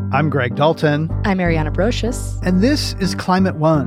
I'm Greg Dalton. I'm Ariana Brocious. And this is Climate One.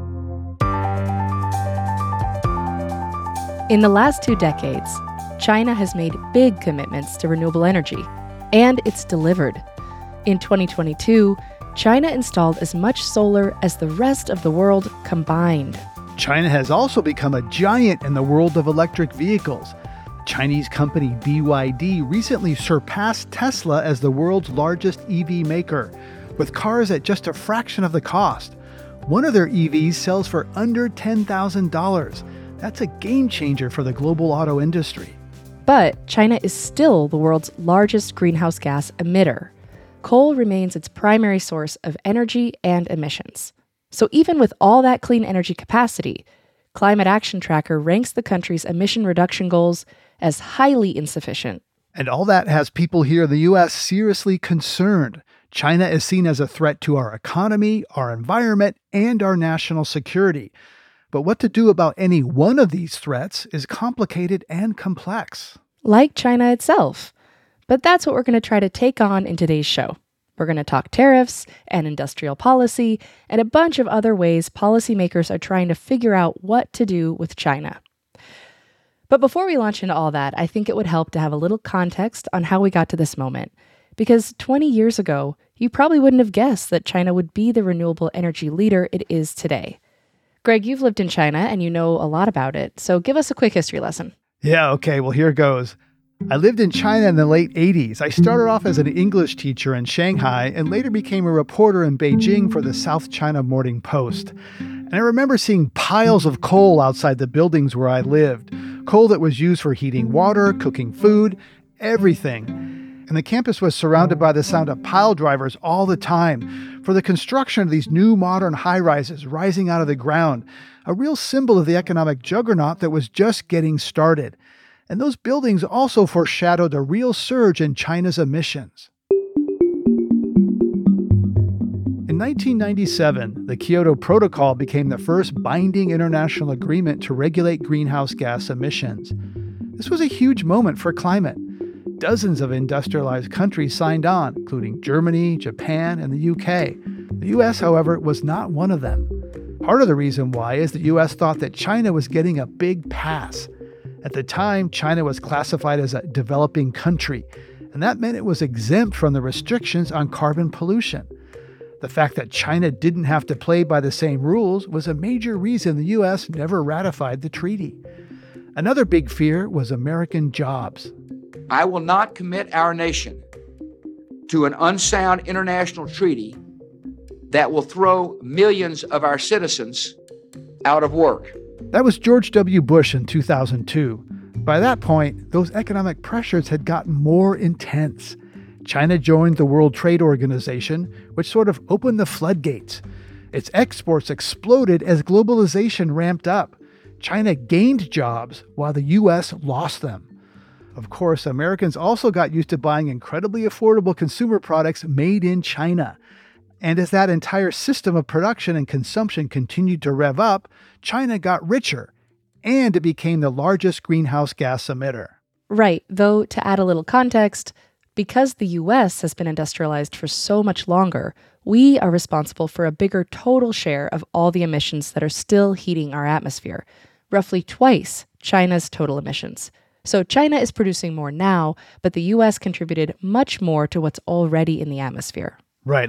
In the last 2 decades, China has made big commitments to renewable energy, and it's delivered. In 2022, China installed as much solar as the rest of the world combined. China has also become a giant in the world of electric vehicles. Chinese company BYD recently surpassed Tesla as the world's largest EV maker, with cars at just a fraction of the cost. One of their EVs sells for under $10,000. That's a game changer for the global auto industry. But China is still the world's largest greenhouse gas emitter. Coal remains its primary source of energy and emissions. So even with all that clean energy capacity, Climate Action Tracker ranks the country's emission reduction goals as highly insufficient. And all that has people here in the U.S. seriously concerned. China is seen as a threat to our economy, our environment, and our national security. But what to do about any one of these threats is complicated and complex. Like China itself. But that's what we're going to try to take on in today's show. We're going to talk tariffs and industrial policy and a bunch of other ways policymakers are trying to figure out what to do with China. But before we launch into all that, I think it would help to have a little context on how we got to this moment. Because 20 years ago, you probably wouldn't have guessed that China would be the renewable energy leader it is today. Greg, you've lived in China and you know a lot about it, so give us a quick history lesson. Yeah, okay, well, here goes. I lived in China in the late 80s. I started off as an English teacher in Shanghai and later became a reporter in Beijing for the South China Morning Post. And I remember seeing piles of coal outside the buildings where I lived. Coal that was used for heating water, cooking food, everything. And the campus was surrounded by the sound of pile drivers all the time for the construction of these new modern high-rises rising out of the ground, a real symbol of the economic juggernaut that was just getting started. And those buildings also foreshadowed a real surge in China's emissions. In 1997, the Kyoto Protocol became the first binding international agreement to regulate greenhouse gas emissions. This was a huge moment for climate. Dozens of industrialized countries signed on, including Germany, Japan, and the UK. The US, however, was not one of them. Part of the reason why is the US thought that China was getting a big pass. At the time, China was classified as a developing country, and that meant it was exempt from the restrictions on carbon pollution. The fact that China didn't have to play by the same rules was a major reason the U.S. never ratified the treaty. Another big fear was American jobs. I will not commit our nation to an unsound international treaty that will throw millions of our citizens out of work. That was George W. Bush in 2002. By that point, those economic pressures had gotten more intense. China joined the World Trade Organization, which sort of opened the floodgates. Its exports exploded as globalization ramped up. China gained jobs while the U.S. lost them. Of course, Americans also got used to buying incredibly affordable consumer products made in China. And as that entire system of production and consumption continued to rev up, China got richer, and it became the largest greenhouse gas emitter. Right, though to add a little context, because the U.S. has been industrialized for so much longer, we are responsible for a bigger total share of all the emissions that are still heating our atmosphere, roughly twice China's total emissions. So China is producing more now, but the U.S. contributed much more to what's already in the atmosphere. Right.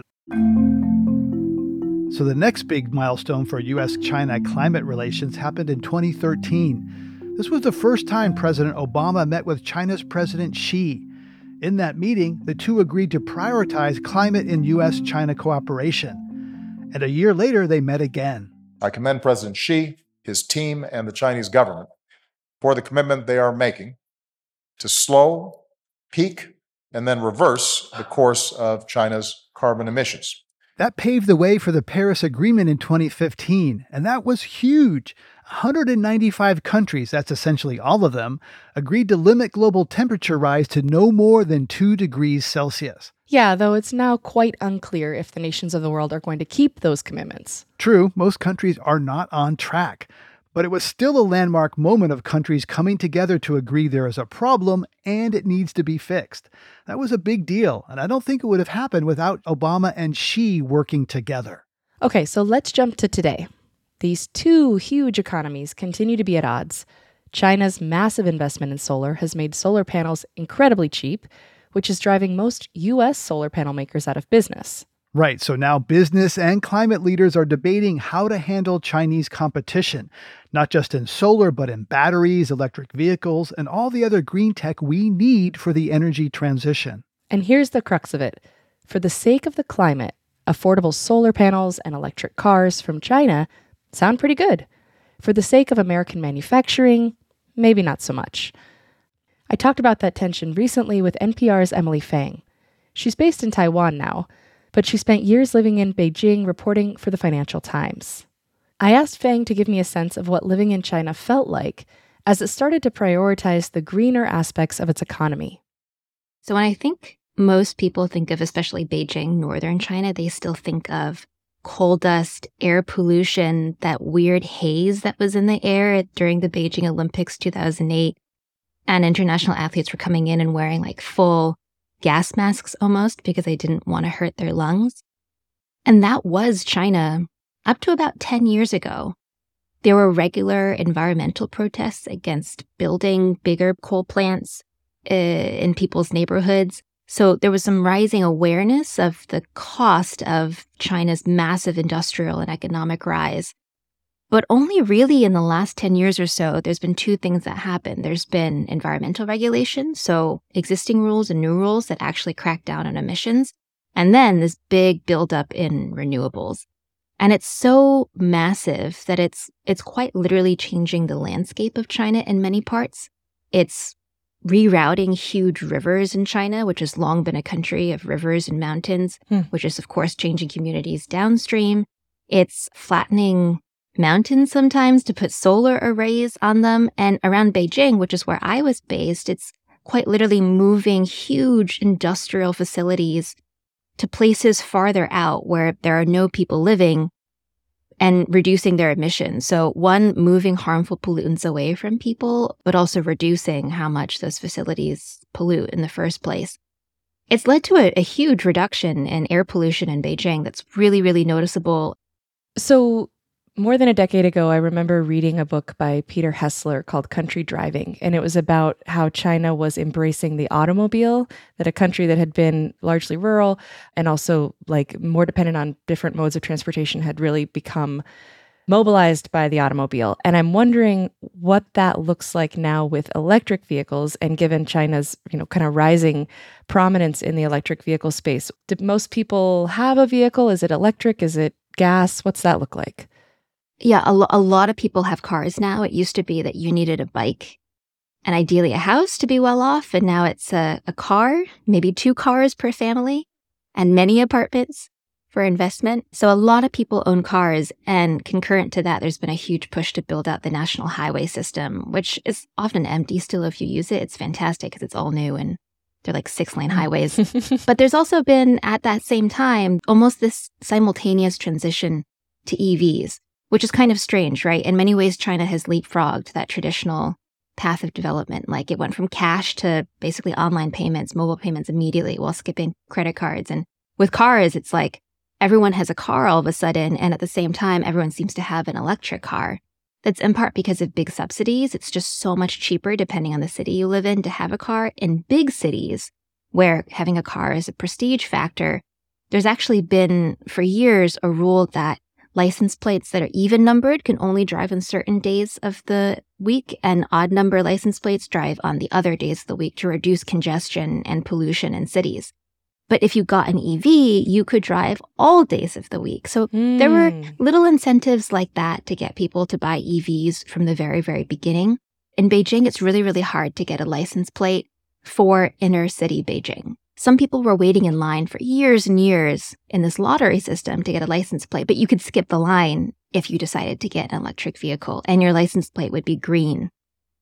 So the next big milestone for U.S.-China climate relations happened in 2013. This was the first time President Obama met with China's President Xi. In that meeting, the two agreed to prioritize climate in U.S.-China cooperation. And a year later, they met again. I commend President Xi, his team, and the Chinese government for the commitment they are making to slow, peak, and then reverse the course of China's carbon emissions. That paved the way for the Paris Agreement in 2015, and that was huge. 195 countries, that's essentially all of them, agreed to limit global temperature rise to no more than 2 degrees Celsius. Yeah, though it's now quite unclear if the nations of the world are going to keep those commitments. True, most countries are not on track. But it was still a landmark moment of countries coming together to agree there is a problem and it needs to be fixed. That was a big deal, and I don't think it would have happened without Obama and Xi working together. Okay, so let's jump to today. These two huge economies continue to be at odds. China's massive investment in solar has made solar panels incredibly cheap, which is driving most U.S. solar panel makers out of business. Right, so now business and climate leaders are debating how to handle Chinese competition, not just in solar, but in batteries, electric vehicles, and all the other green tech we need for the energy transition. And here's the crux of it. For the sake of the climate, affordable solar panels and electric cars from China sound pretty good. For the sake of American manufacturing, maybe not so much. I talked about that tension recently with NPR's Emily Fang. She's based in Taiwan now, but she spent years living in Beijing reporting for the Financial Times. I asked Fang to give me a sense of what living in China felt like as it started to prioritize the greener aspects of its economy. So when I think most people think of, especially Beijing, northern China, they still think of coal dust, air pollution, that weird haze that was in the air during the Beijing Olympics 2008. And international athletes were coming in and wearing like full gas masks almost because they didn't want to hurt their lungs. And that was China up to about 10 years ago. There were regular environmental protests against building bigger coal plants in people's neighborhoods. So there was some rising awareness of the cost of China's massive industrial and economic rise. But only really in the last 10 years or so, there's been two things that happened. There's been environmental regulation, so existing rules and new rules that actually crack down on emissions. And then this big buildup in renewables. And it's so massive that it's quite literally changing the landscape of China in many parts. It's rerouting huge rivers in China, which has long been a country of rivers and mountains, which is, of course, changing communities downstream. It's flattening mountains sometimes to put solar arrays on them. And around Beijing, which is where I was based, it's quite literally moving huge industrial facilities to places farther out where there are no people living and reducing their emissions. So one, moving harmful pollutants away from people, but also reducing how much those facilities pollute in the first place. It's led to a huge reduction in air pollution in Beijing that's really, really noticeable. So more than a decade ago, I remember reading a book by Peter Hessler called Country Driving, and it was about how China was embracing the automobile, that a country that had been largely rural and also like more dependent on different modes of transportation had really become mobilized by the automobile. And I'm wondering what that looks like now with electric vehicles, and given China's, kind of rising prominence in the electric vehicle space. Do most people have a vehicle? Is it electric? Is it gas? What's that look like? Yeah, a lot of people have cars now. It used to be that you needed a bike and ideally a house to be well off. And now it's a car, maybe 2 cars per family, and many apartments for investment. So a lot of people own cars. And concurrent to that, there's been a huge push to build out the national highway system, which is often empty still if you use it. It's fantastic because it's all new and they're like 6-lane highways. But there's also been, at that same time, almost this simultaneous transition to EVs, which is kind of strange, right? In many ways, China has leapfrogged that traditional path of development. Like it went from cash to basically online payments, mobile payments immediately while skipping credit cards. And with cars, it's like everyone has a car all of a sudden. And at the same time, everyone seems to have an electric car. That's in part because of big subsidies. It's just so much cheaper, depending on the city you live in, to have a car. In big cities, where having a car is a prestige factor, there's actually been, for years, a rule that license plates that are even numbered can only drive on certain days of the week, and odd number license plates drive on the other days of the week to reduce congestion and pollution in cities. But if you got an EV, you could drive all days of the week. So there were little incentives like that to get people to buy EVs from the very, very beginning. In Beijing, it's really, really hard to get a license plate for inner city Beijing. Some people were waiting in line for years and years in this lottery system to get a license plate, but you could skip the line if you decided to get an electric vehicle, and your license plate would be green.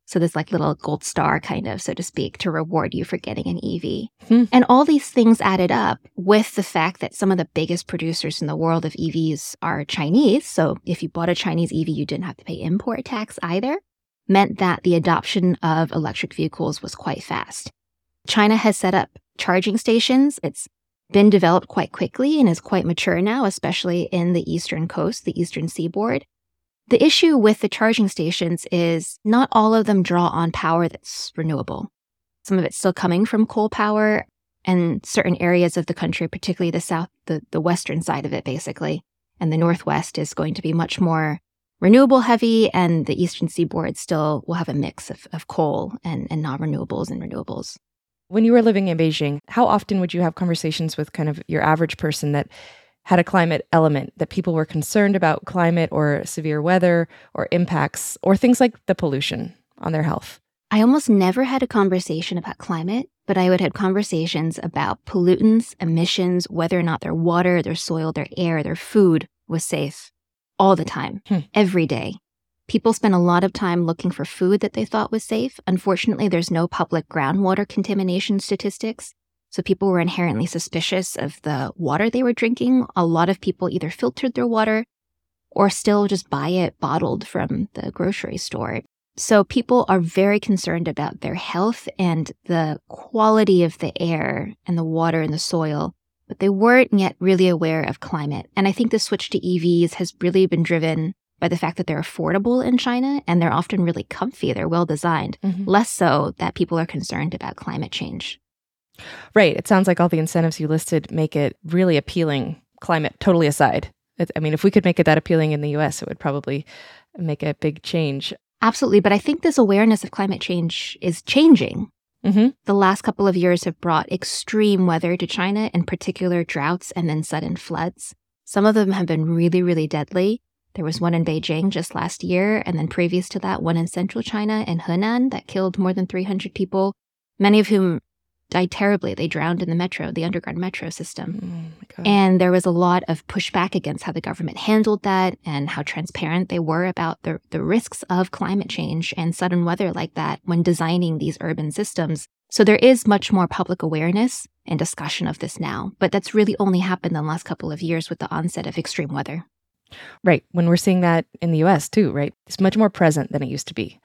So this like little gold star kind of, so to speak, to reward you for getting an EV. Hmm. And all these things added up with the fact that some of the biggest producers in the world of EVs are Chinese. So if you bought a Chinese EV, you didn't have to pay import tax either, meant that the adoption of electric vehicles was quite fast. China has set up charging stations. It's been developed quite quickly and is quite mature now, especially in the eastern coast, the eastern seaboard. The issue with the charging stations is not all of them draw on power that's renewable. Some of it's still coming from coal power, and certain areas of the country, particularly the south, the western side of it basically, and the northwest is going to be much more renewable heavy, and the eastern seaboard still will have a mix of coal and non-renewables and renewables. When you were living in Beijing, how often would you have conversations with kind of your average person that had a climate element, that people were concerned about climate or severe weather or impacts or things like the pollution on their health? I almost never had a conversation about climate, but I would have conversations about pollutants, emissions, whether or not their water, their soil, their air, their food was safe all the time, every day. People spend a lot of time looking for food that they thought was safe. Unfortunately, there's no public groundwater contamination statistics. So people were inherently suspicious of the water they were drinking. A lot of people either filtered their water or still just buy it bottled from the grocery store. So people are very concerned about their health and the quality of the air and the water and the soil, but they weren't yet really aware of climate. And I think the switch to EVs has really been driven by the fact that they're affordable in China and they're often really comfy. They're well designed, less so that people are concerned about climate change. Right. It sounds like all the incentives you listed make it really appealing, climate totally aside. I mean, if we could make it that appealing in the US, it would probably make a big change. Absolutely. But I think this awareness of climate change is changing. The last couple of years have brought extreme weather to China, in particular droughts and then sudden floods. Some of them have been really, really deadly. There was one in Beijing just last year, and then previous to that, one in central China in Henan that killed more than 300 people, many of whom died terribly. They drowned in the metro, the underground metro system. And there was a lot of pushback against how the government handled that and how transparent they were about the risks of climate change and sudden weather like that when designing these urban systems. So there is much more public awareness and discussion of this now, but that's really only happened in the last couple of years with the onset of extreme weather. Right. When we're seeing that in the US too, right? It's much more present than it used to be.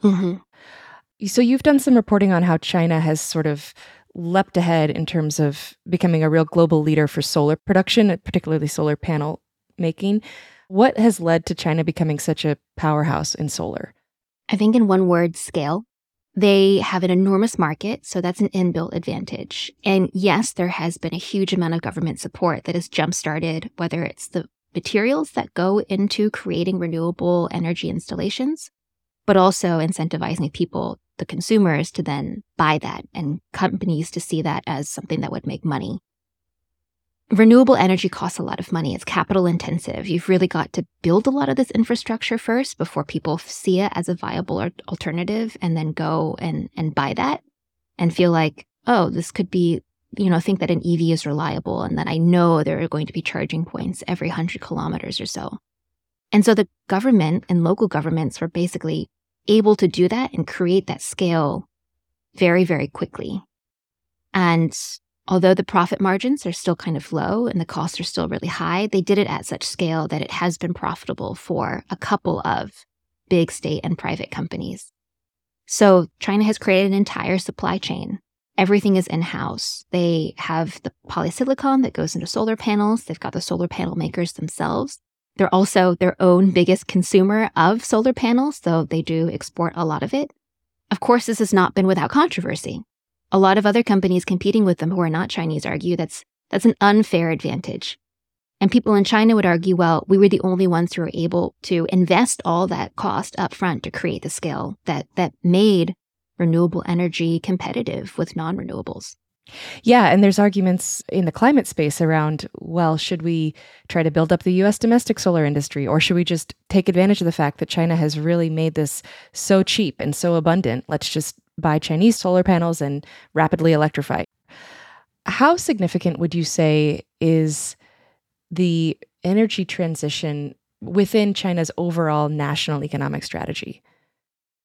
So you've done some reporting on how China has sort of leapt ahead in terms of becoming a real global leader for solar production, particularly solar panel making. What has led to China becoming such a powerhouse in solar? I think in one word, scale. They have an enormous market, so that's an inbuilt advantage. And yes, there has been a huge amount of government support that has jump-started, whether it's the materials that go into creating renewable energy installations, but also incentivizing people, the consumers, to then buy that and companies to see that as something that would make money. Renewable energy costs a lot of money. It's capital intensive. You've really got to build a lot of this infrastructure first before people see it as a viable alternative and then go and buy that and feel like, oh, this could be, think that an EV is reliable and that I know there are going to be charging points every 100 kilometers or so. And so the government and local governments were basically able to do that and create that scale very, very quickly. And although the profit margins are still kind of low and the costs are still really high, they did it at such scale that it has been profitable for a couple of big state and private companies. So China has created an entire supply chain. Everything is in-house. They have the polysilicon that goes into solar panels. They've got the solar panel makers themselves. They're also their own biggest consumer of solar panels, though they do export a lot of it. Of course, this has not been without controversy. A lot of other companies competing with them who are not Chinese argue that's an unfair advantage. And people in China would argue, well, we were the only ones who were able to invest all that cost up front to create the scale that made renewable energy competitive with non-renewables. Yeah, and there's arguments in the climate space around, well, should we try to build up the U.S. domestic solar industry, or should we just take advantage of the fact that China has really made this so cheap and so abundant? Let's just buy Chinese solar panels and rapidly electrify. How significant would you say is the energy transition within China's overall national economic strategy?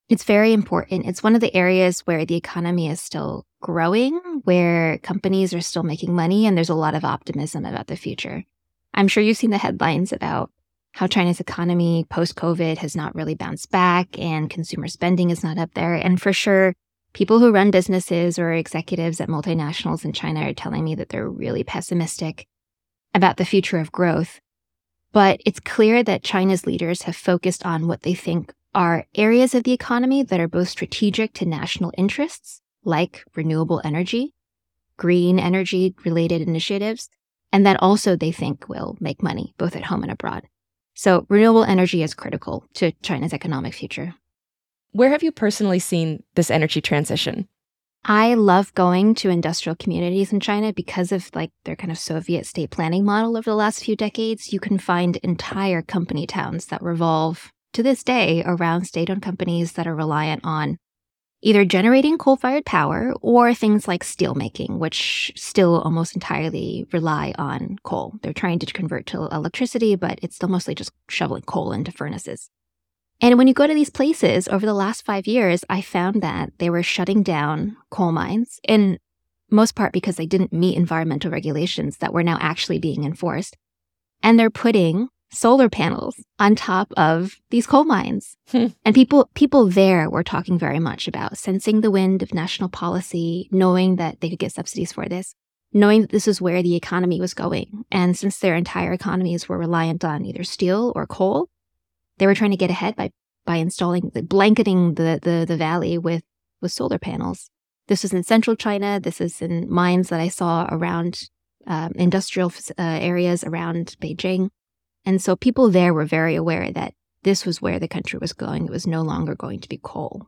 It's very important. It's one of the areas where the economy is still growing, where companies are still making money, and there's a lot of optimism about the future. I'm sure you've seen the headlines about how China's economy post-COVID has not really bounced back and consumer spending is not up there. And for sure, people who run businesses or executives at multinationals in China are telling me that they're really pessimistic about the future of growth. But it's clear that China's leaders have focused on what they think are areas of the economy that are both strategic to national interests, like renewable energy, green energy-related initiatives, and that also they think will make money, both at home and abroad. So renewable energy is critical to China's economic future. Where have you personally seen this energy transition? I love going to industrial communities in China because of their kind of Soviet state planning model over the last few decades. You can find entire company towns that revolve to this day around state-owned companies that are reliant on either generating coal-fired power or things like steelmaking, which still almost entirely rely on coal. They're trying to convert to electricity, but it's still mostly just shoveling coal into furnaces. And when you go to these places over the last 5 years, I found that they were shutting down coal mines, in most part because they didn't meet environmental regulations that were now actually being enforced. And they're putting solar panels on top of these coal mines. And people there were talking very much about sensing the wind of national policy, knowing that they could get subsidies for this, knowing that this is where the economy was going. And since their entire economies were reliant on either steel or coal, they were trying to get ahead by installing, blanketing the valley with solar panels. This was in central China. This is in mines that I saw around industrial areas around Beijing. And so people there were very aware that this was where the country was going. It was no longer going to be coal.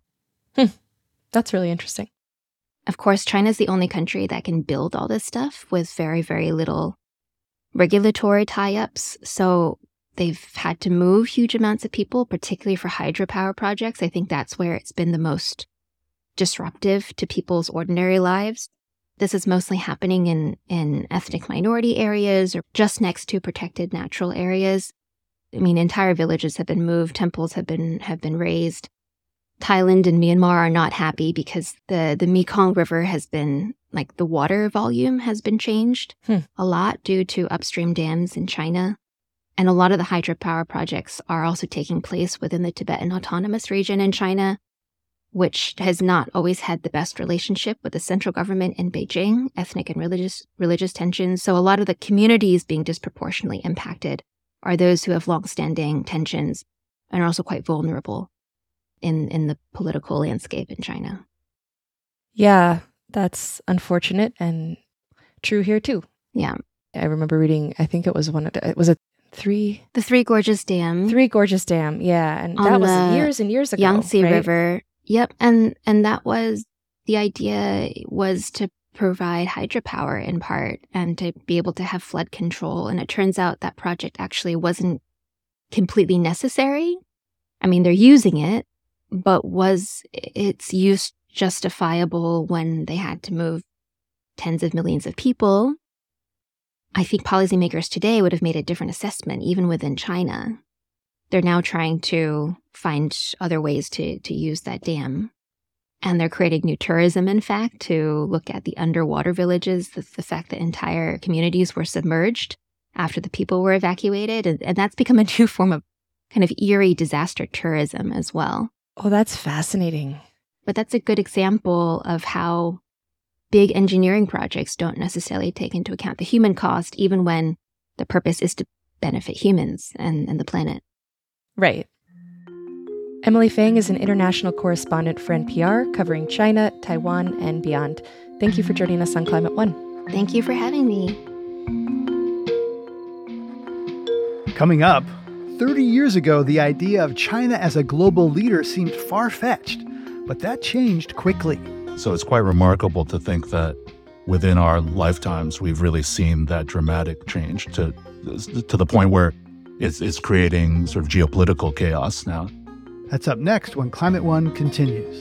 That's really interesting. Of course, China's the only country that can build all this stuff with very, very little regulatory tie-ups. So they've had to move huge amounts of people, particularly for hydropower projects. I think that's where it's been the most disruptive to people's ordinary lives. This is mostly happening in ethnic minority areas or just next to protected natural areas. I mean, entire villages have been moved, temples have been razed. Thailand and Myanmar are not happy because the Mekong River has been, the water volume has been changed a lot due to upstream dams in China. And a lot of the hydropower projects are also taking place within the Tibetan Autonomous Region in China, which has not always had the best relationship with the central government in Beijing, ethnic and religious tensions. So a lot of the communities being disproportionately impacted are those who have longstanding tensions and are also quite vulnerable in the political landscape in China. Yeah, that's unfortunate and true here too. Yeah. I remember reading, I think it was the Three Gorges Dam. Three Gorges Dam, yeah. And that was years and years ago. Yangtze right? River. Yep, and that was, the idea was to provide hydropower in part and to be able to have flood control. And it turns out that project actually wasn't completely necessary. I mean, they're using it, but was its use justifiable when they had to move tens of millions of people? I think policymakers today would have made a different assessment, even within China. They're now trying to find other ways to use that dam. And they're creating new tourism, in fact, to look at the underwater villages, the fact that entire communities were submerged after the people were evacuated. And that's become a new form of kind of eerie disaster tourism as well. Oh, that's fascinating. But that's a good example of how big engineering projects don't necessarily take into account the human cost, even when the purpose is to benefit humans and the planet. Right. Emily Feng is an international correspondent for NPR covering China, Taiwan, and beyond. Thank you for joining us on Climate One. Thank you for having me. Coming up, 30 years ago, the idea of China as a global leader seemed far-fetched, but that changed quickly. So it's quite remarkable to think that within our lifetimes, we've really seen that dramatic change to the point where it's creating sort of geopolitical chaos now. That's up next when Climate One continues.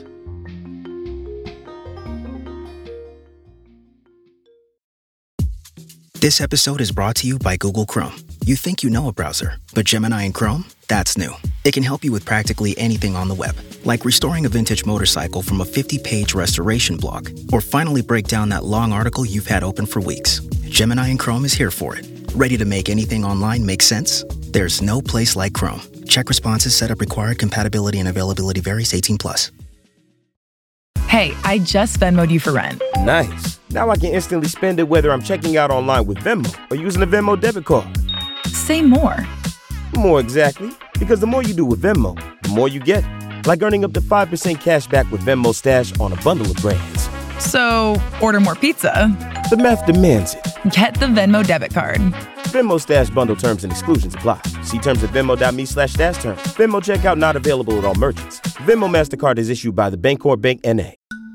This episode is brought to you by Google Chrome. You think you know a browser, but Gemini and Chrome? That's new. It can help you with practically anything on the web, like restoring a vintage motorcycle from a 50-page restoration blog, or finally break down that long article you've had open for weeks. Gemini and Chrome is here for it. Ready to make anything online make sense? There's no place like Chrome. Check responses, setup required, compatibility and availability varies, 18+. Hey, I just Venmo'd you for rent. Nice. Now I can instantly spend it whether I'm checking out online with Venmo or using a Venmo debit card. Say more. More exactly. Because the more you do with Venmo, the more you get. Like earning up to 5% cash back with Venmo Stash on a bundle of brands. So, order more pizza. The math demands it. Get the Venmo debit card. Venmo Stash bundle terms and exclusions apply. See terms at venmo.me/stash terms. Venmo checkout not available at all merchants. Venmo MasterCard is issued by the Bancorp Bank N.A.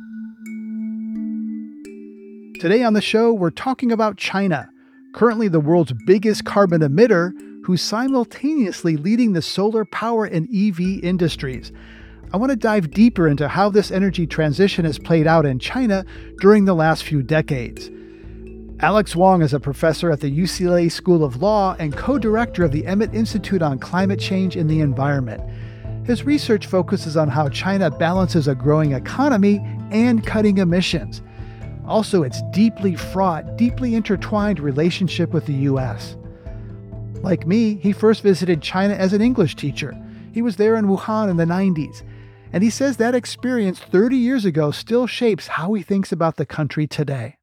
Today on the show, we're talking about China, currently the world's biggest carbon emitter, who's simultaneously leading the solar power and EV industries. I want to dive deeper into how this energy transition has played out in China during the last few decades. Alex Wong is a professor at the UCLA School of Law and co-director of the Emmett Institute on Climate Change and the Environment. His research focuses on how China balances a growing economy and cutting emissions. Also, its deeply fraught, deeply intertwined relationship with the U.S. Like me, he first visited China as an English teacher. He was there in Wuhan in the 90s. And he says that experience 30 years ago still shapes how he thinks about the country today.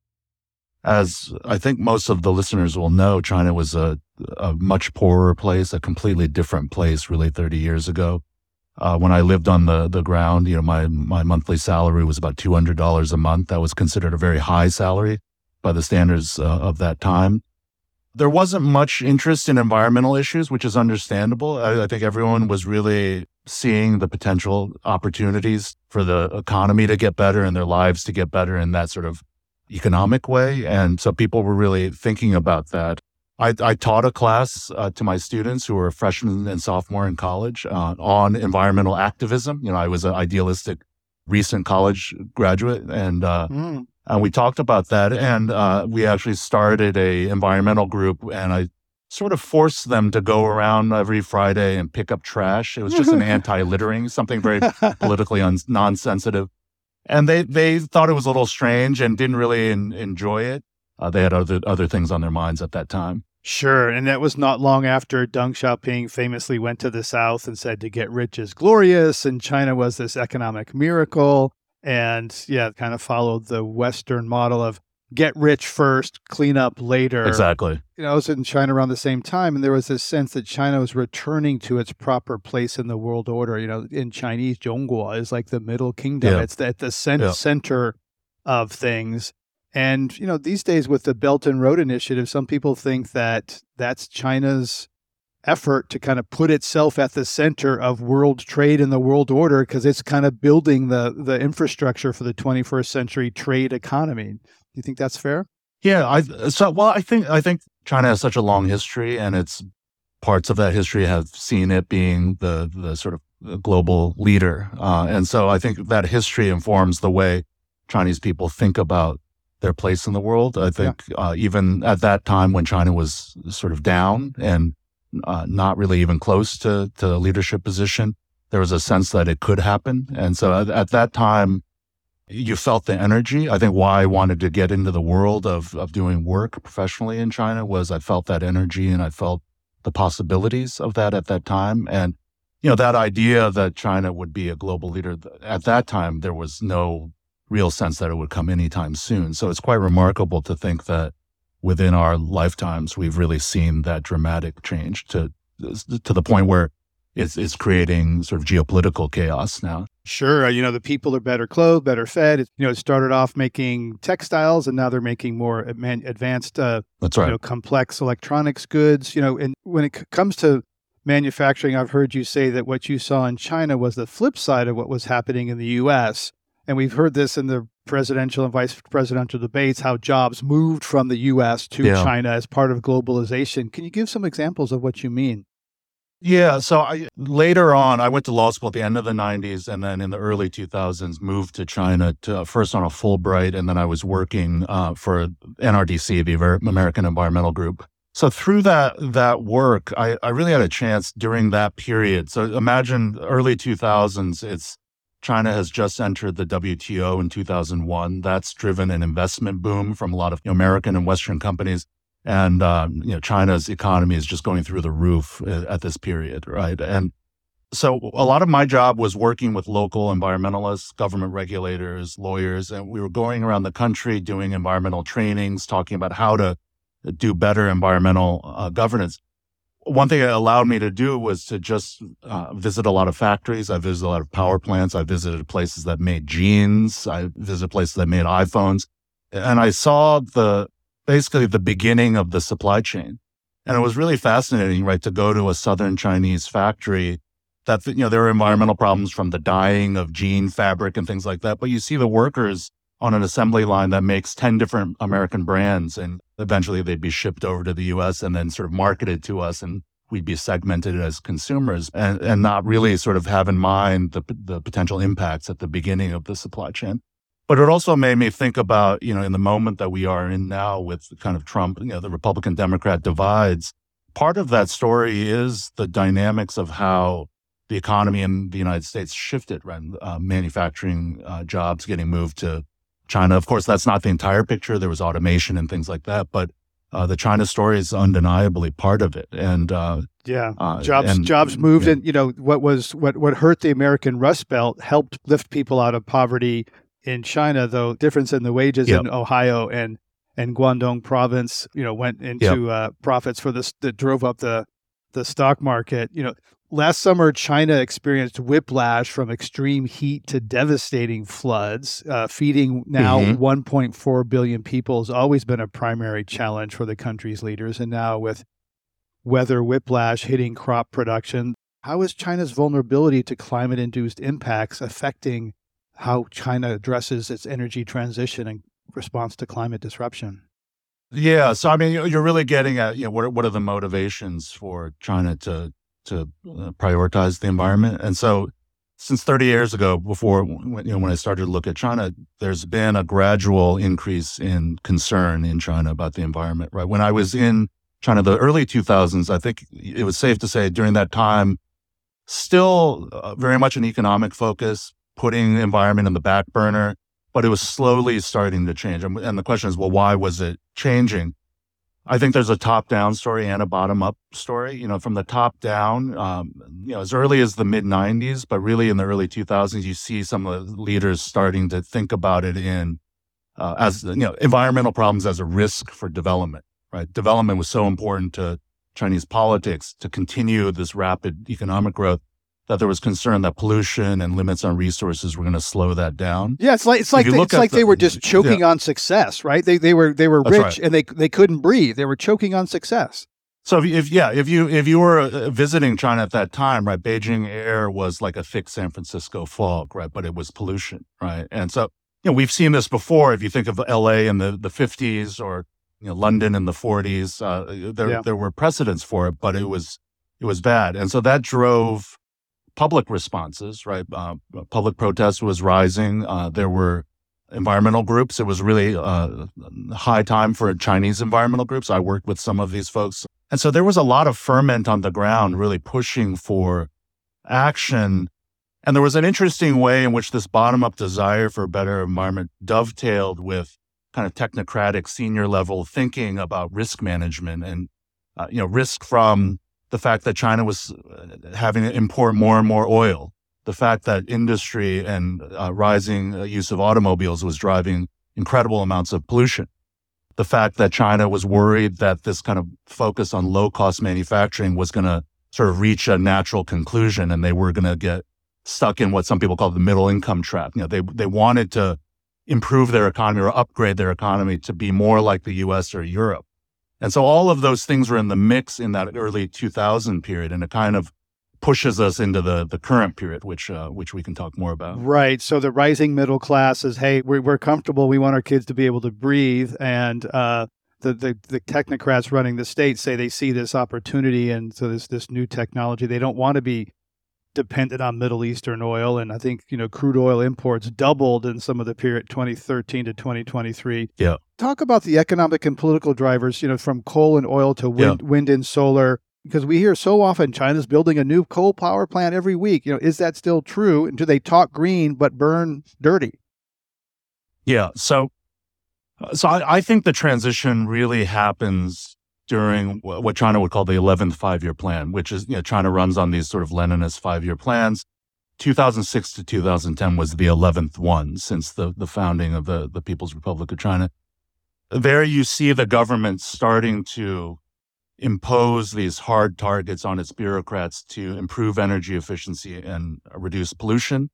As I think most of the listeners will know, China was a much poorer place, a completely different place really 30 years ago. When I lived on the ground, my monthly salary was about $200 a month. That was considered a very high salary by the standards of that time. There wasn't much interest in environmental issues, which is understandable. I think everyone was really seeing the potential opportunities for the economy to get better and their lives to get better in that sort of economic way. And so people were really thinking about that. I taught a class to my students who were freshmen and sophomore in college on environmental activism. I was an idealistic recent college graduate, and we talked about that. And we actually started a environmental group, and I sort of forced them to go around every Friday and pick up trash. It was just an anti-littering, something very politically non-sensitive. And they thought it was a little strange and didn't really enjoy it. They had other things on their minds at that time. Sure. And that was not long after Deng Xiaoping famously went to the South and said to get rich is glorious. And China was this economic miracle. And kind of followed the Western model of get rich first, clean up later. Exactly. I was in China around the same time, and there was this sense that China was returning to its proper place in the world order. In Chinese, 中国 is like the middle kingdom. Yeah. It's at the center of things. And, these days with the Belt and Road Initiative, some people think that that's China's effort to kind of put itself at the center of world trade and the world order because it's kind of building the infrastructure for the 21st century trade economy. Do you think that's fair? Yeah, I think China has such a long history, and it's parts of that history have seen it being the sort of global leader. And so I think that history informs the way Chinese people think about their place in the world. I think even at that time when China was sort of down and not really even close to a leadership position, there was a sense that it could happen. And so at that time, you felt the energy. I think why I wanted to get into the world of doing work professionally in China was I felt that energy and I felt the possibilities of that at that time. And, that idea that China would be a global leader, at that time, there was no real sense that it would come anytime soon. So it's quite remarkable to think that within our lifetimes, we've really seen that dramatic change to the point where it's creating sort of geopolitical chaos now. Sure. The people are better clothed, better fed. It started off making textiles, and now they're making more advanced, That's right. Complex electronics goods. And when it comes to manufacturing, I've heard you say that what you saw in China was the flip side of what was happening in the U.S., and we've heard this in the presidential and vice presidential debates, how jobs moved from the U.S. to China as part of globalization. Can you give some examples of what you mean? Yeah. So later on, I went to law school at the end of the 90s, and then in the early 2000s, moved to China first on a Fulbright, and then I was working for NRDC, the American Environmental Group, So through that work, I really had a chance during that period. So imagine early 2000s, China has just entered the WTO in 2001. That's driven an investment boom from a lot of American and Western companies. And China's economy is just going through the roof at this period, right? And so a lot of my job was working with local environmentalists, government regulators, lawyers, and we were going around the country doing environmental trainings, talking about how to do better environmental governance. One thing it allowed me to do was to just visit a lot of factories. I visited a lot of power plants. I visited places that made jeans. I visited places that made iPhones. And I saw basically the beginning of the supply chain. And it was really fascinating, right, to go to a southern Chinese factory that, there were environmental problems from the dyeing of jean fabric and things like that. But you see the workers on an assembly line that makes 10 different American brands, and eventually they'd be shipped over to the US and then sort of marketed to us, and we'd be segmented as consumers and not really sort of have in mind the potential impacts at the beginning of the supply chain. But it also made me think about, in the moment that we are in now with kind of Trump, the Republican-Democrat divides, part of that story is the dynamics of how the economy in the United States shifted, right? Manufacturing jobs getting moved to China. Of course, that's not the entire picture. There was automation and things like that, but the China story is undeniably part of it. And jobs moved, and what hurt the American Rust Belt helped lift people out of poverty in China. Though difference in the wages in Ohio and Guangdong province, went into profits for this that drove up the stock market. Last summer, China experienced whiplash from extreme heat to devastating floods. Feeding now 1.4 billion people has always been a primary challenge for the country's leaders. And now with weather whiplash hitting crop production, how is China's vulnerability to climate-induced impacts affecting how China addresses its energy transition in response to climate disruption? Yeah. So, you're really getting at, what are the motivations for China to prioritize the environment. And so since 30 years ago, before when I started to look at China, there's been a gradual increase in concern in China about the environment, right? When I was in China, the early 2000s, I think it was safe to say during that time, still very much an economic focus, putting the environment in the back burner, but it was slowly starting to change. And the question is, well, why was it changing? I think there's a top-down story and a bottom-up story. From the top down, as early as the mid-90s, but really in the early 2000s, you see some of the leaders starting to think about it as environmental problems as a risk for development. Right? Development was so important to Chinese politics to continue this rapid economic growth that there was concern that pollution and limits on resources were going to slow that down. Yeah, it's like they were just choking on success, right? They were rich, right, and they couldn't breathe. They were choking on success. So if you were visiting China at that time, right, Beijing air was like a thick San Francisco fog, right, but it was pollution, right? And so we've seen this before. If you think of LA in the 50s or London in the 40s, there were precedents for it, but it was bad, and so that drove public responses, right? Public protest was rising. There were environmental groups. It was really high time for Chinese environmental groups. I worked with some of these folks. And so there was a lot of ferment on the ground really pushing for action. And there was an interesting way in which this bottom-up desire for a better environment dovetailed with kind of technocratic senior level thinking about risk management and, risk from the fact that China was having to import more and more oil, the fact that industry and rising use of automobiles was driving incredible amounts of pollution, the fact that China was worried that this kind of focus on low-cost manufacturing was going to sort of reach a natural conclusion and they were going to get stuck in what some people call the middle income trap. They wanted to improve their economy or upgrade their economy to be more like the US or Europe. And so all of those things were in the mix in that early 2000 period, and it kind of pushes us into the current period, which we can talk more about. Right. So the rising middle class is, hey, we're comfortable. We want our kids to be able to breathe, and the technocrats running the state say they see this opportunity, and so this new technology. They don't want to be dependent on Middle Eastern oil. And I think, crude oil imports doubled in some of the period 2013 to 2023. Yeah. Talk about the economic and political drivers, from coal and oil to wind and solar, because we hear so often China's building a new coal power plant every week. Is that still true? And do they talk green but burn dirty? Yeah. So I think the transition really happens during what China would call the 11th five-year plan, which is, China runs on these sort of Leninist five-year plans. 2006 to 2010 was the 11th one since the founding of the People's Republic of China. There you see the government starting to impose these hard targets on its bureaucrats to improve energy efficiency and reduce pollution.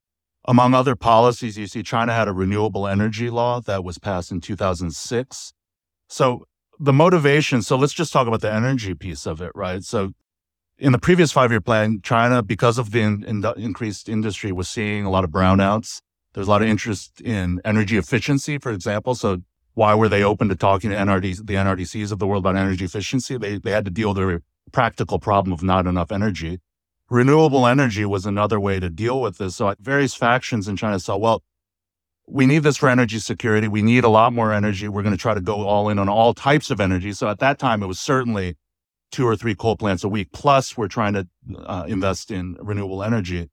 Among other policies, you see China had a renewable energy law that was passed in 2006. So the motivation, so let's just talk about the energy piece of it, right? So in the previous five-year plan, China, because of the increased industry, was seeing a lot of brownouts. There's a lot of interest in energy efficiency, for example. So why were they open to talking to the NRDCs of the world about energy efficiency? They had to deal with the practical problem of not enough energy. Renewable energy was another way to deal with this. So various factions in China saw, well, we need this for energy security. We need a lot more energy. We're going to try to go all in on all types of energy. So at that time, it was certainly 2 or 3 coal plants a week. Plus, we're trying to invest in renewable energy.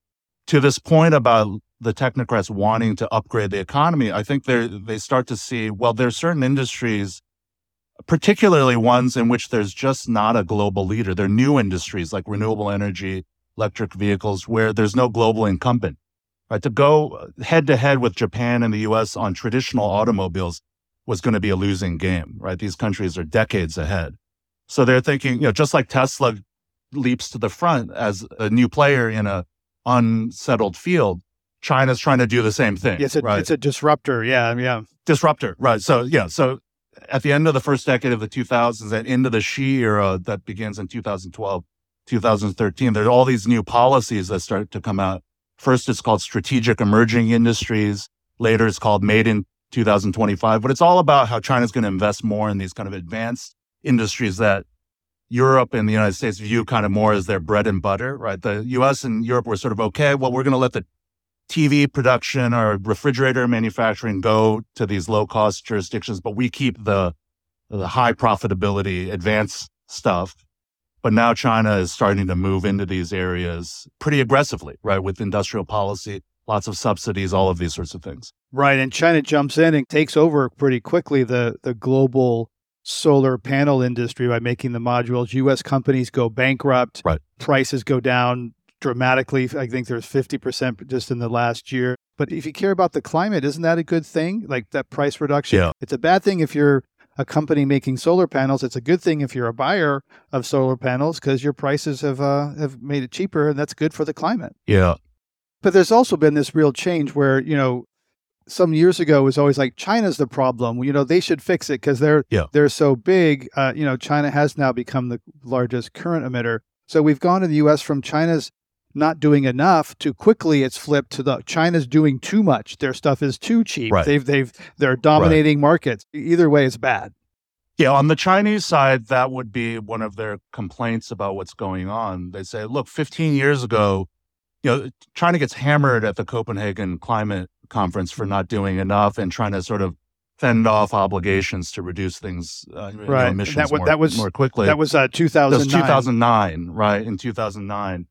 To this point about the technocrats wanting to upgrade the economy, I think they start to see, well, there's certain industries, particularly ones in which there's just not a global leader. They're new industries like renewable energy, electric vehicles, where there's no global incumbent. Right? To go head to head with Japan and the US on traditional automobiles was going to be a losing game, right? These countries are decades ahead. So they're thinking, just like Tesla leaps to the front as a new player in a unsettled field, China's trying to do the same thing. Yes, right? It's a disruptor. Yeah. Disruptor, right. So at the end of the first decade of the 2000s and into the Xi era that begins in 2012, 2013, there are all these new policies that start to come out. First, it's called Strategic Emerging Industries. Later, it's called Made in 2025. But it's all about how China's going to invest more in these kind of advanced industries that Europe and the United States view kind of more as their bread and butter, right? The US and Europe were sort of, okay, well, we're going to let the TV production or refrigerator manufacturing go to these low-cost jurisdictions, but we keep the high profitability advanced stuff. But now China is starting to move into these areas pretty aggressively, right? With industrial policy, lots of subsidies, all of these sorts of things. Right. And China jumps in and takes over pretty quickly the global solar panel industry by making the modules. U.S. companies go bankrupt. Right. Prices go down dramatically. I think there's 50% just in the last year. But if you care about the climate, isn't that a good thing? Like that price reduction? Yeah. It's a bad thing if you're a company making solar panels. It's a good thing if you're a buyer of solar panels because your prices have made it cheaper, and that's good for the climate. Yeah. But there's also been this real change where, some years ago it was always like China's the problem. They should fix it because they're so big. China has now become the largest current emitter. So we've gone to the U.S. from China's not doing enough to quickly it's flipped to the China's doing too much. Their stuff is too cheap. Right. They're dominating markets. Either way, it's bad. Yeah, on the Chinese side, that would be one of their complaints about what's going on. They say, look, 15 years ago, China gets hammered at the Copenhagen Climate Conference for not doing enough and trying to sort of fend off obligations to reduce things, emissions more quickly. That was 2009. That was 2009, right, in 2009.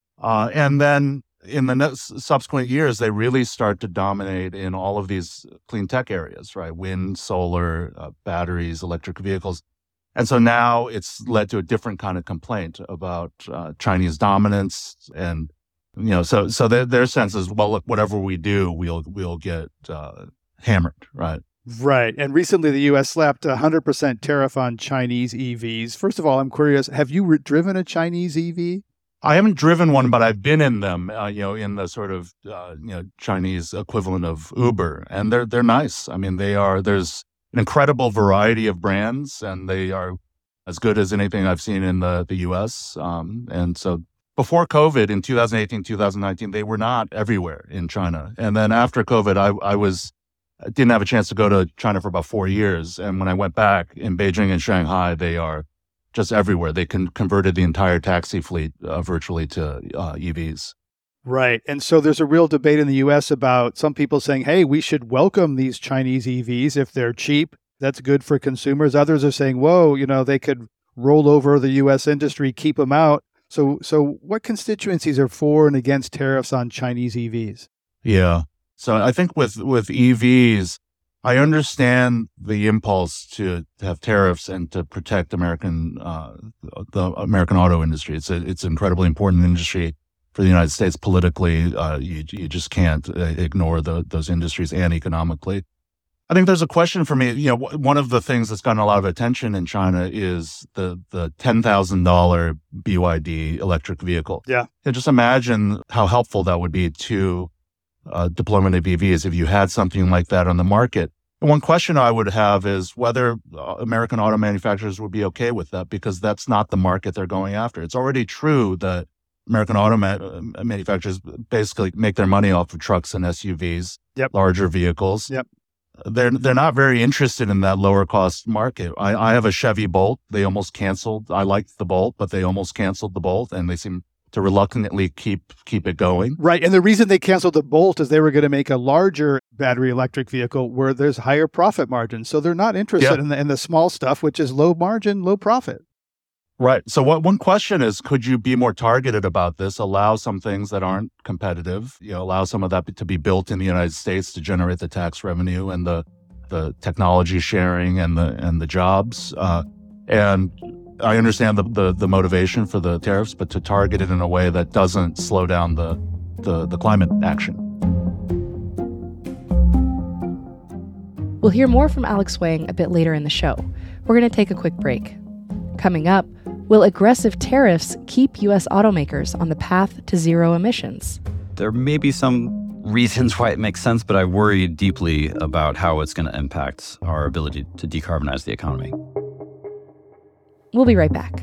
And then in the subsequent years, they really start to dominate in all of these clean tech areas, right? Wind, solar, batteries, electric vehicles. And so now it's led to a different kind of complaint about Chinese dominance. And, so their sense is, well, look, whatever we do, we'll get hammered, right? Right. And recently the U.S. slapped a 100% tariff on Chinese EVs. First of all, I'm curious, have you driven a Chinese EV? I haven't driven one, but I've been in them, in the sort of, Chinese equivalent of Uber, and they're nice. I mean, there's an incredible variety of brands, and they are as good as anything I've seen in the U.S. And so before COVID in 2018, 2019, they were not everywhere in China. And then after COVID, I didn't have a chance to go to China for about 4 years. And when I went back in Beijing and Shanghai, they are just everywhere. They converted the entire taxi fleet virtually to EVs. Right. And so there's a real debate in the U.S. about some people saying, hey, we should welcome these Chinese EVs if they're cheap. That's good for consumers. Others are saying, whoa, they could roll over the U.S. industry, keep them out. So what constituencies are for and against tariffs on Chinese EVs? Yeah. So I think with EVs, I understand the impulse to have tariffs and to protect the American auto industry. It's an incredibly important industry for the United States politically. You just can't ignore those industries, and economically. I think there's a question for me. One of the things that's gotten a lot of attention in China is the $10,000 BYD electric vehicle. Yeah. And just imagine how helpful that would be to deployment of EVs if you had something like that on the market. And one question I would have is whether American auto manufacturers would be okay with that, because that's not the market they're going after. It's already true that American auto manufacturers basically make their money off of trucks and SUVs, larger vehicles. Yep. They're not very interested in that lower cost market. I have a Chevy Bolt. They almost canceled. I liked the Bolt, but they almost canceled the Bolt, and they seem to reluctantly keep it going. Right. And the reason they canceled the Bolt is they were going to make a larger battery electric vehicle where there's higher profit margins. So they're not interested in the small stuff, which is low margin, low profit. Right. So one question is, could you be more targeted about this? Allow some things that aren't competitive, allow some of that to be built in the United States to generate the tax revenue and the technology sharing and the jobs. And I understand the motivation for the tariffs, but to target it in a way that doesn't slow down the climate action. We'll hear more from Alex Wang a bit later in the show. We're going to take a quick break. Coming up, will aggressive tariffs keep U.S. automakers on the path to zero emissions? There may be some reasons why it makes sense, but I worry deeply about how it's going to impact our ability to decarbonize the economy. We'll be right back.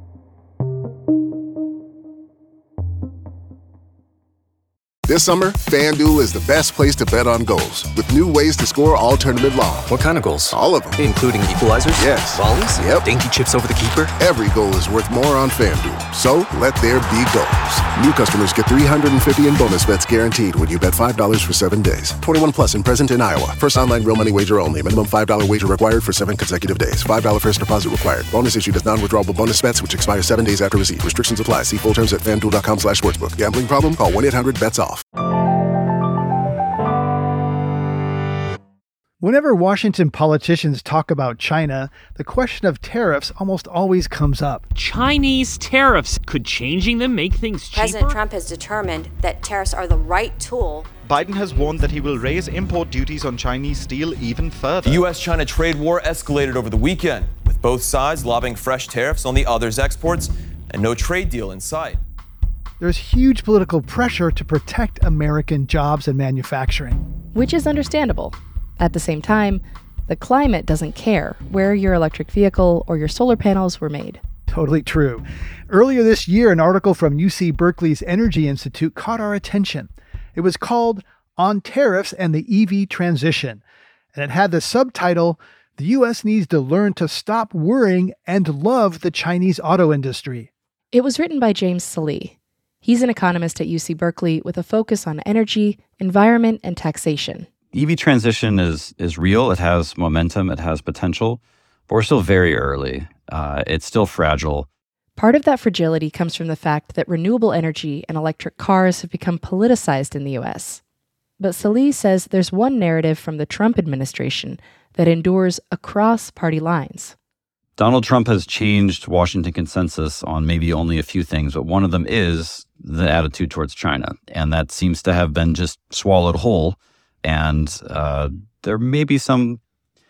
This summer, FanDuel is the best place to bet on goals, with new ways to score all tournament long. What kind of goals? All of them. Including equalizers? Yes. Volleys? Yep. Dainty chips over the keeper? Every goal is worth more on FanDuel, so let there be goals. New customers get $350 in bonus bets guaranteed when you bet $5 for 7 days. 21 plus and present in Iowa. First online real money wager only. Minimum $5 wager required for 7 consecutive days. $5 first deposit required. Bonus issued as non-withdrawable bonus bets, which expire 7 days after receipt. Restrictions apply. See full terms at FanDuel.com/sportsbook. Gambling problem? Call 1-800-BETS-OFF. Whenever Washington politicians talk about China, the question of tariffs almost always comes up. Chinese tariffs. Could changing them make things cheaper? President Trump has determined that tariffs are the right tool. Biden has warned that he will raise import duties on Chinese steel even further. The U.S.-China trade war escalated over the weekend, with both sides lobbying fresh tariffs on the other's exports and no trade deal in sight. There's huge political pressure to protect American jobs and manufacturing. Which is understandable. At the same time, the climate doesn't care where your electric vehicle or your solar panels were made. Totally true. Earlier this year, an article from UC Berkeley's Energy Institute caught our attention. It was called On Tariffs and the EV Transition, and it had the subtitle, "The U.S. Needs to Learn to Stop Worrying and Love the Chinese Auto Industry." It was written by James Sallee. He's an economist at UC Berkeley with a focus on energy, environment, and taxation. EV transition is real. It has momentum. It has potential. But we're still very early. It's still fragile. Part of that fragility comes from the fact that renewable energy and electric cars have become politicized in the U.S. But Sallee says there's one narrative from the Trump administration that endures across party lines. Donald Trump has changed Washington consensus on maybe only a few things, but one of them is the attitude towards China. And that seems to have been just swallowed whole. And there may be some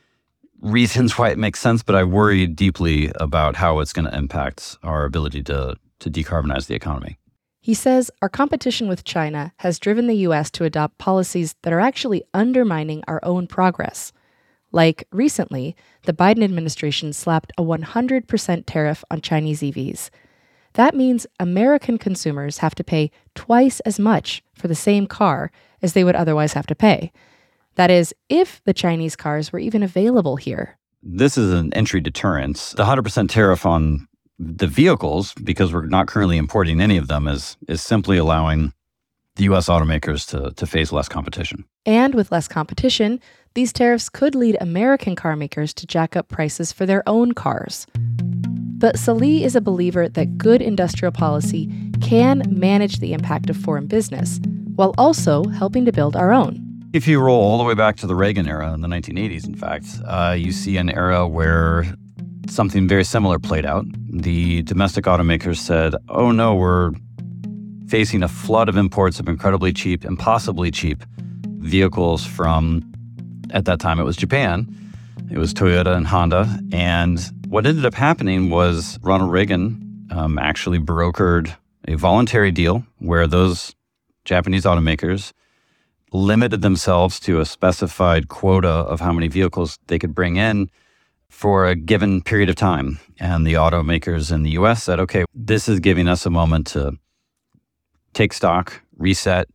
reasons why it makes sense, but I worry deeply about how it's going to impact our ability to decarbonize the economy. He says our competition with China has driven the U.S. to adopt policies that are actually undermining our own progress. Like recently, the Biden administration slapped a 100% tariff on Chinese EVs. That means American consumers have to pay twice as much for the same car as they would otherwise have to pay. That is, if the Chinese cars were even available here. this is an entry deterrence. The 100% tariff on the vehicles, because we're not currently importing any of them, is simply allowing the U.S. automakers to face less competition. And with less competition, these tariffs could lead American car makers to jack up prices for their own cars. But Salih is a believer that good industrial policy can manage the impact of foreign business, while also helping to build our own. If you roll all the way back to the Reagan era in the 1980s, in fact, you see an era where something very similar played out. The domestic automakers said, oh no, we're facing a flood of imports of incredibly cheap, impossibly cheap vehicles from, at that time it was Japan. It was Toyota and Honda. And what ended up happening was Ronald Reagan actually brokered a voluntary deal where those Japanese automakers limited themselves to a specified quota of how many vehicles they could bring in for a given period of time. And the automakers in the U.S. said, okay, this is giving us a moment to take stock, reset,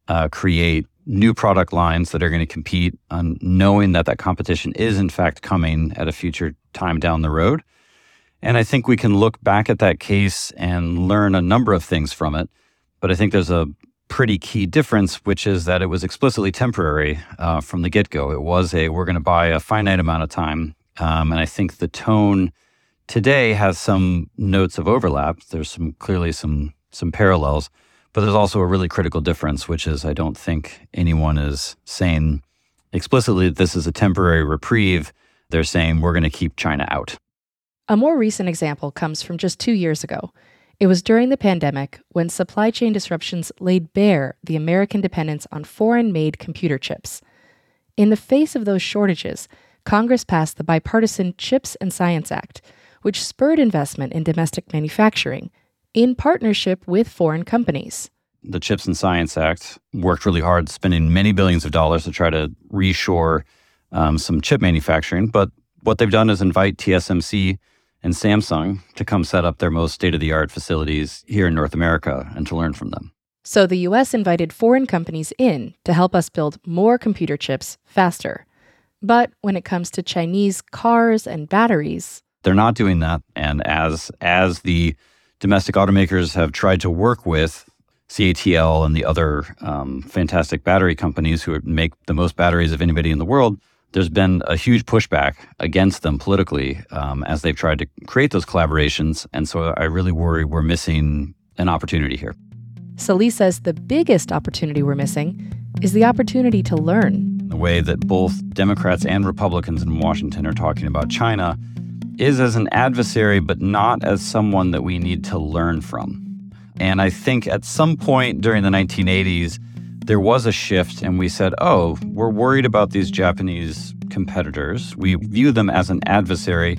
create new product lines that are going to compete, knowing that competition is in fact coming at a future time down the road. And I think we can look back at that case and learn a number of things from it. But I think there's a pretty key difference, which is that it was explicitly temporary from the get-go. It was we're going to buy a finite amount of time. And I think the tone today has some notes of overlap. There's clearly some parallels. But there's also a really critical difference, which is I don't think anyone is saying explicitly that this is a temporary reprieve. They're saying we're going to keep China out. A more recent example comes from just 2 years ago. It was during the pandemic when supply chain disruptions laid bare the American dependence on foreign-made computer chips. In the face of those shortages, Congress passed the bipartisan CHIPS and Science Act, which spurred investment in domestic manufacturing in partnership with foreign companies. The CHIPS and Science Act worked really hard, spending many billions of dollars to try to reshore some chip manufacturing. But what they've done is invite TSMC and Samsung to come set up their most state-of-the-art facilities here in North America and to learn from them. So the U.S. invited foreign companies in to help us build more computer chips faster. But when it comes to Chinese cars and batteries, they're not doing that. And as the domestic automakers have tried to work with CATL and the other fantastic battery companies who make the most batteries of anybody in the world, there's been a huge pushback against them politically as they've tried to create those collaborations. And so I really worry we're missing an opportunity here. Salih says the biggest opportunity we're missing is the opportunity to learn. The way that both Democrats and Republicans in Washington are talking about China is as an adversary, but not as someone that we need to learn from. And I think at some point during the 1980s, there was a shift and we said, oh, we're worried about these Japanese competitors. We view them as an adversary,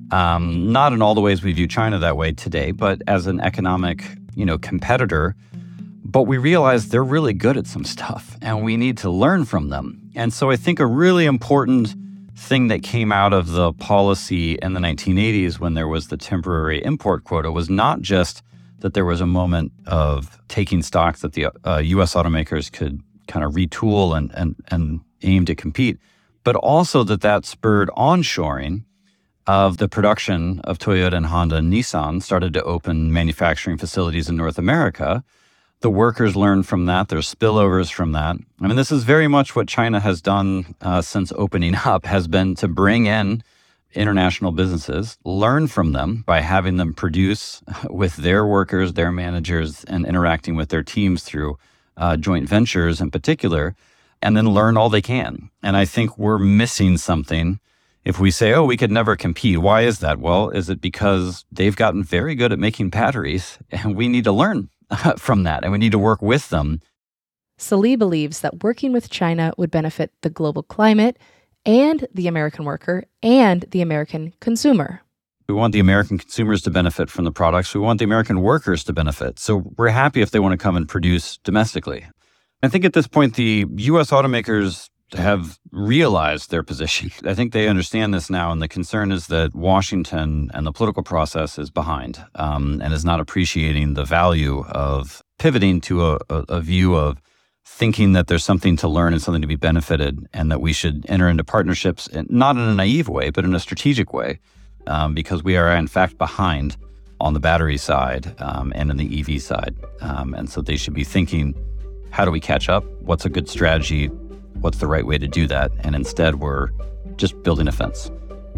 not in all the ways we view China that way today, but as an economic, competitor. But we realized they're really good at some stuff and we need to learn from them. And so I think a really important thing that came out of the policy in the 1980s when there was the temporary import quota was not just that there was a moment of taking stock that the U.S. automakers could kind of retool and aim to compete, but also that spurred onshoring of the production of Toyota and Honda and Nissan, started to open manufacturing facilities in North America. The workers learned from that. There's spillovers from that. I mean, this is very much what China has done since opening up, has been to bring in international businesses, learn from them by having them produce with their workers, their managers, and interacting with their teams through joint ventures in particular, and then learn all they can. And I think we're missing something if we say, oh, we could never compete. Why is that? Well, is it because they've gotten very good at making batteries and we need to learn from that and we need to work with them? Salih believes that working with China would benefit the global climate and the American worker and the American consumer. We want the American consumers to benefit from the products. We want the American workers to benefit. So we're happy if they want to come and produce domestically. I think at this point, the U.S. automakers have realized their position. I think they understand this now, and the concern is that Washington and the political process is behind and is not appreciating the value of pivoting to a view of thinking that there's something to learn and something to be benefited, and that we should enter into partnerships, not in a naive way, but in a strategic way, because we are in fact behind on the battery side and in the EV side. And so they should be thinking, how do we catch up? What's a good strategy? What's the right way to do that? And instead, we're just building a fence.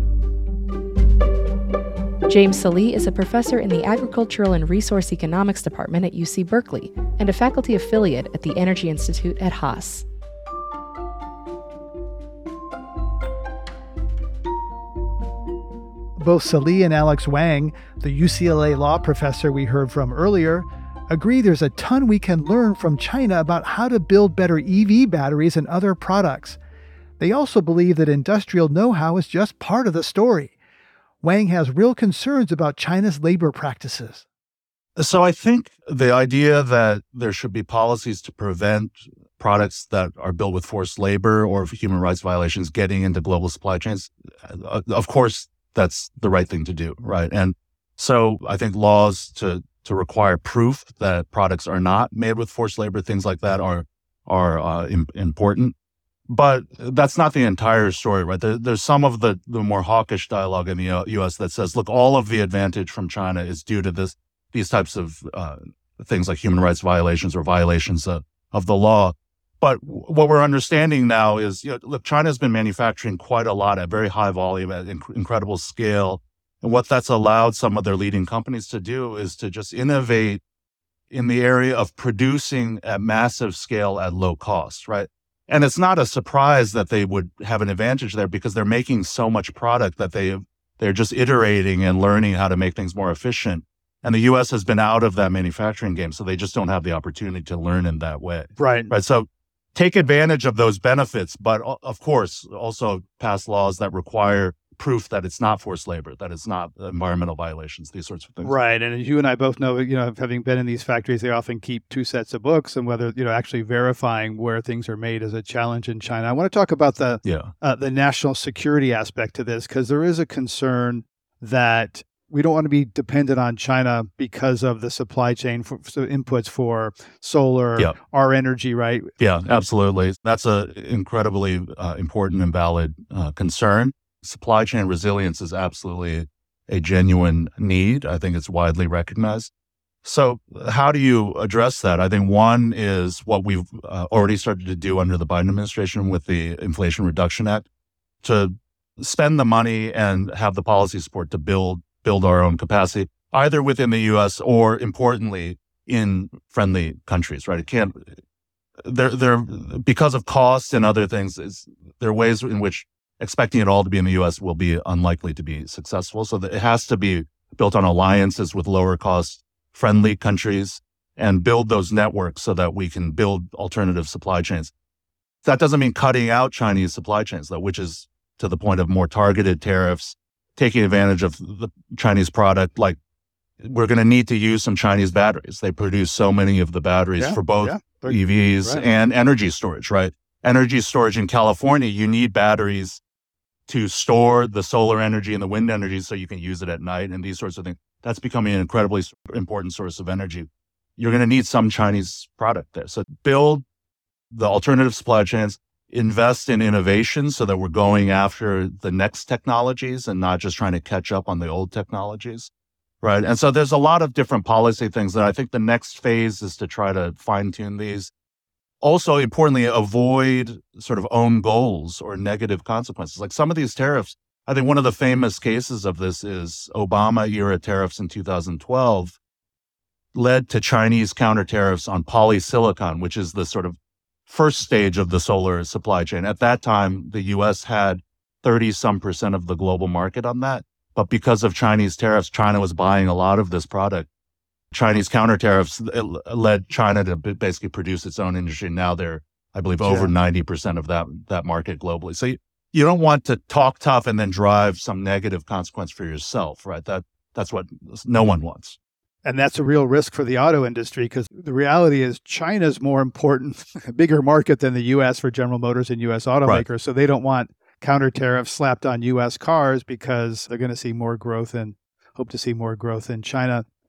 James Sallee is a professor in the Agricultural and Resource Economics Department at UC Berkeley and a faculty affiliate at the Energy Institute at Haas. Both Sallee and Alex Wang, the UCLA law professor we heard from earlier, agree there's a ton we can learn from China about how to build better EV batteries and other products. They also believe that industrial know-how is just part of the story. Wang has real concerns about China's labor practices. So I think the idea that there should be policies to prevent products that are built with forced labor or human rights violations getting into global supply chains, of course, that's the right thing to do, right? And so I think laws to require proof that products are not made with forced labor, things like that are important. But that's not the entire story, right? There's some of the more hawkish dialogue in the U.S. that says, look, all of the advantage from China is due to these types of things like human rights violations or violations of the law. But what we're understanding now is, look, China has been manufacturing quite a lot at very high volume, at incredible scale. And what that's allowed some of their leading companies to do is to just innovate in the area of producing at massive scale at low cost, right? And it's not a surprise that they would have an advantage there because they're making so much product that they're just iterating and learning how to make things more efficient. And the U.S. has been out of that manufacturing game, so they just don't have the opportunity to learn in that way. Right. So take advantage of those benefits, but of course, also pass laws that require proof that it's not forced labor, that it's not environmental violations, these sorts of things. Right. And as you and I both know, having been in these factories, they often keep two sets of books, and whether, actually verifying where things are made is a challenge in China. I want to talk about the national security aspect to this, because there is a concern that we don't want to be dependent on China because of the supply chain for inputs for solar, our energy, right? Yeah, absolutely. That's an incredibly important and valid concern. Supply chain resilience is absolutely a genuine need. I think it's widely recognized. So how do you address that? I think one is what we've already started to do under the Biden administration with the Inflation Reduction Act, to spend the money and have the policy support to build our own capacity, either within the U.S. or, importantly, in friendly countries, right? It can't, because of costs and other things, there are ways in which expecting it all to be in the U.S. will be unlikely to be successful. So that it has to be built on alliances with lower cost friendly countries and build those networks so that we can build alternative supply chains. That doesn't mean cutting out Chinese supply chains, though, which is to the point of more targeted tariffs, taking advantage of the Chinese product. Like, we're going to need to use some Chinese batteries. They produce so many of the batteries for both EVs and energy storage, right? Energy storage in California, you need batteries to store the solar energy and the wind energy so you can use it at night and these sorts of things. That's becoming an incredibly important source of energy. You're going to need some Chinese product there. So build the alternative supply chains, invest in innovation so that we're going after the next technologies and not just trying to catch up on the old technologies, right? And so there's a lot of different policy things that I think the next phase is to try to fine-tune these. Also, importantly, avoid sort of own goals or negative consequences. Like some of these tariffs, I think one of the famous cases of this is Obama-era tariffs in 2012 led to Chinese counter tariffs on polysilicon, which is the sort of first stage of the solar supply chain. At that time, the U.S. had 30-some% of the global market on that. But because of Chinese tariffs, China was buying a lot of this product. Chinese counter tariffs led China to basically produce its own industry. Now they're, I believe, over 90% of that market globally. So you don't want to talk tough and then drive some negative consequence for yourself, right? That's what no one wants. And that's a real risk for the auto industry, because the reality is China's more important, a bigger market than the U.S. for General Motors and U.S. automakers. Right. So they don't want counter tariffs slapped on U.S. cars because they're going to see more growth and hope to see more growth in China.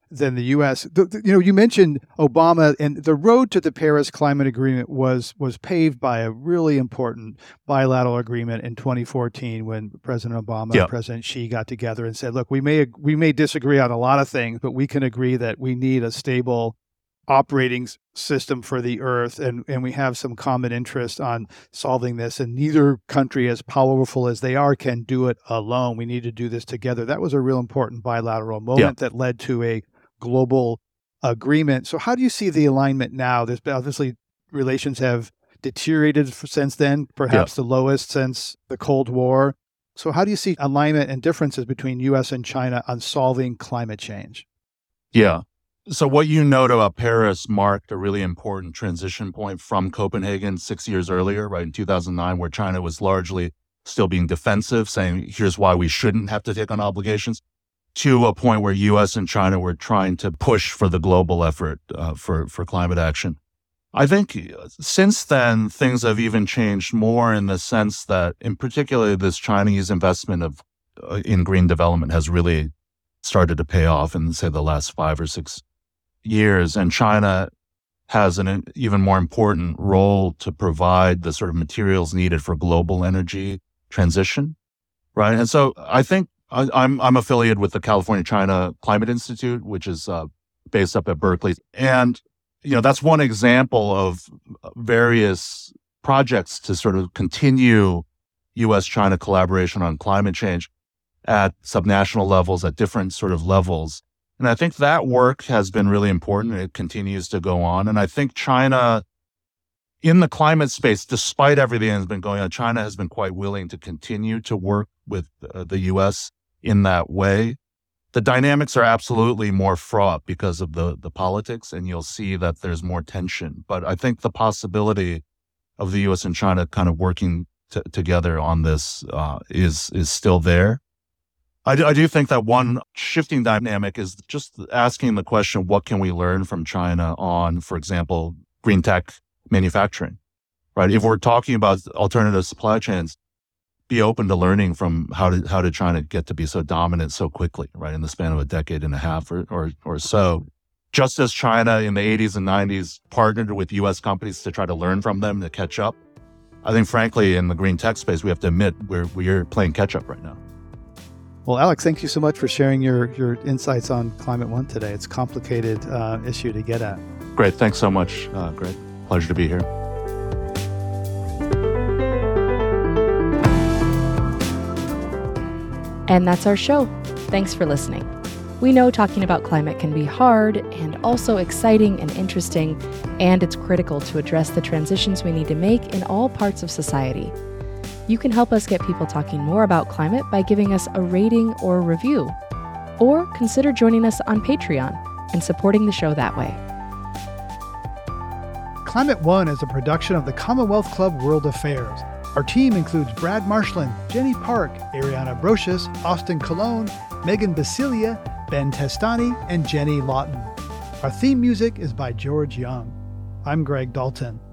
than the U.S. You mentioned Obama, and the road to the Paris Climate Agreement was paved by a really important bilateral agreement in 2014 when President Obama and President Xi got together and said, look, we may disagree on a lot of things, but we can agree that we need a stable operating system for the Earth, and we have some common interest on solving this, and neither country, as powerful as they are, can do it alone. We need to do this together. That was a real important bilateral moment that led to a global agreement. So how do you see the alignment now? There's obviously relations have deteriorated since then, perhaps the lowest since the Cold War. So how do you see alignment and differences between U.S. and China on solving climate change? Yeah. So what you note about Paris marked a really important transition point from Copenhagen 6 years earlier, right, in 2009, where China was largely still being defensive, saying, here's why we shouldn't have to take on obligations, to a point where U.S. and China were trying to push for the global effort for climate action. I think since then, things have even changed more in the sense that, in particular, this Chinese investment in green development has really started to pay off in, say, the last 5 or 6 years, and China has an even more important role to provide the sort of materials needed for global energy transition, right? And so I think I'm affiliated with the California China Climate Institute, which is based up at Berkeley, and that's one example of various projects to sort of continue U.S.-China collaboration on climate change at subnational levels, at different sort of levels. And I think that work has been really important, and it continues to go on. And I think China, in the climate space, despite everything that's been going on, China has been quite willing to continue to work with the U.S. in that way. The dynamics are absolutely more fraught because of the politics, and you'll see that there's more tension. But I think the possibility of the U.S. and China kind of working together on this is still there. I do think that one shifting dynamic is just asking the question, what can we learn from China on, for example, green tech manufacturing, right? If we're talking about alternative supply chains, be open to learning from how did China get to be so dominant so quickly, right, in the span of a decade and a half or so. Just as China in the 80s and 90s partnered with U.S. companies to try to learn from them to catch up, I think, frankly, in the green tech space, we have to admit we're playing catch up right now. Well, Alex, thank you so much for sharing your insights on Climate One today. It's a complicated issue to get at. Great. Thanks so much, Greg. Pleasure to be here. And that's our show. Thanks for listening. We know talking about climate can be hard and also exciting and interesting, and it's critical to address the transitions we need to make in all parts of society. You can help us get people talking more about climate by giving us a rating or a review, or consider joining us on Patreon and supporting the show that way. Climate One is a production of the Commonwealth Club World Affairs. Our team includes Brad Marshland, Jenny Park, Ariana Brocious, Austin Colon, Megan Basilia, Ben Testani, and Jenny Lawton. Our theme music is by George Young. I'm Greg Dalton.